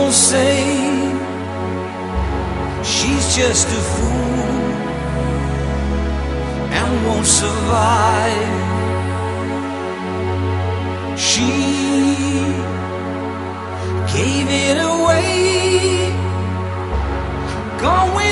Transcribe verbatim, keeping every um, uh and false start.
People say she's just a fool and won't survive. She gave it away, gone with